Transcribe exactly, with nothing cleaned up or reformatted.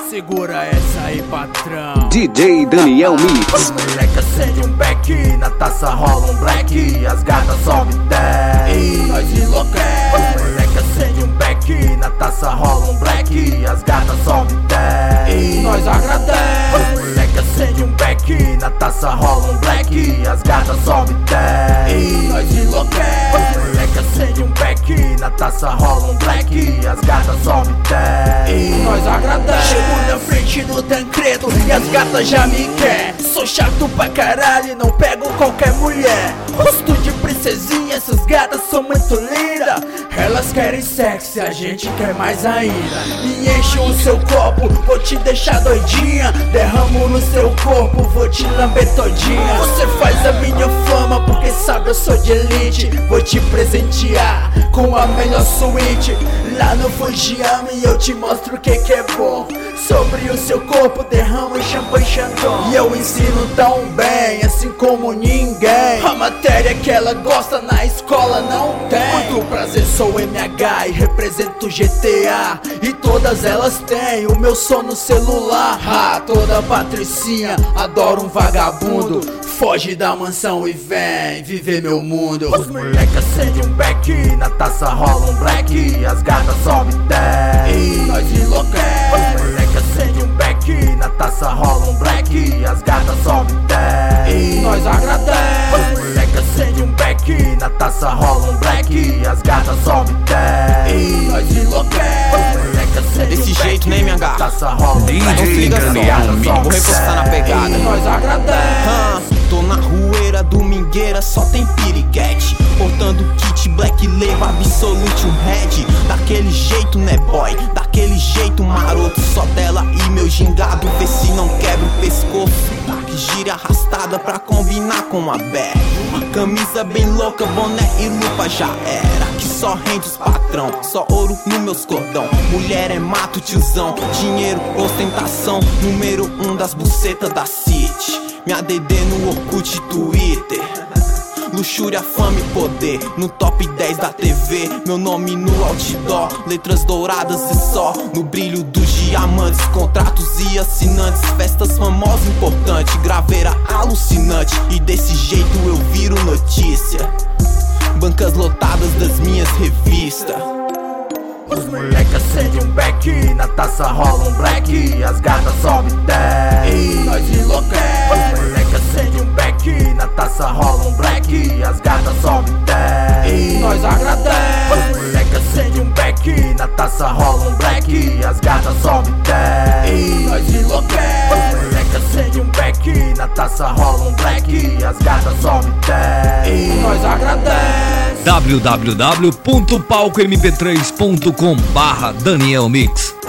Segura essa aí, patrão. D J Daniel Mix. Os moleque acende um beck, na taça rola um black, as gatas sobe dez, nós enlouquece. Os moleque acende um beck, na taça rola um black, as gatas sobe dez, nós agradece. Os moleque acende um beck, na taça rola um black, as gatas sobe dez, nós enlouquece. Os moleque acende um beck, na taça rola um black, as gatas sobe dez, nós agradece. Chego na frente do Tancredo e as gatas já me quer. Sou chato pra caralho e não pego qualquer mulher. Rosto de princesinha, essas gatas são muito lindas. Elas querem sexo, a gente quer mais ainda. Me enche o seu copo, vou te deixar doidinha. Derramo no seu corpo, vou te lamber todinha. Você faz a minha fama porque sabe eu sou de elite. Vou te presentear com a melhor suíte. Lá no Fujiami eu te mostro o que que é bom. Sobre o seu corpo derramo champanhe Chandon. E eu ensino tão bem, assim como ninguém. A matéria que ela gosta na escola não tem. Muito prazer, sou M H e represento G T A. E todas elas têm o meu som no celular. Ah, toda patricinha adora um vagabundo. Foge da mansão e vem viver meu mundo. Os moleque acende um beck, na taça rola um black, as gatas sobe dez, nós enlouquece. Os moleque acende um beck, na taça rola um black, as gatas sobe dez, nós agradece. Os moleque acende um beck, na taça rola um black, as gatas sobe dez, nós enlouquece. Os moleque acende desse um jeito, beck, né, minha gata? na taça rola um black, Não se liga só, vou reforçar na pegada. nós agradece. Ah, tô na rueira, domingueira, só tem piriguete. Portando kit black label, absolute um red. Daquele jeito, né boy, daquele jeito maroto. Só dela e meu gingado, vê se não quebra o pescoço. Que gira arrastada pra combinar com a bé. Uma camisa bem louca, boné e lupa já era. Que só rende os patrão, só ouro no meus cordão. Mulher é mato, tiozão, dinheiro, ostentação. Número um das bucetas da city. Minha D D no Orkut e Twitter. Luxúria, fama e poder, no top dez da T V. Meu nome no outdoor, letras douradas e só. No brilho dos diamantes, contratos e assinantes. Festas famosas importantes, graveira alucinante. E desse jeito eu viro notícia. Bancas lotadas das minhas revistas. Os moleque acende um beck, na taça rola um black, as gatas sobe dez, nós enlouquece. Os moleque acende um beck, na taça rola um black, as gatas sobe dez, nós agradece. Os moleque acende um beck, na taça rola um black, as gatas sobe dez, nós enlouquece. Os moleque acende um beck, na taça rola um black, as gatas sobe dez, nós agradece. w w w ponto palco m p três ponto com barra Daniel Mix.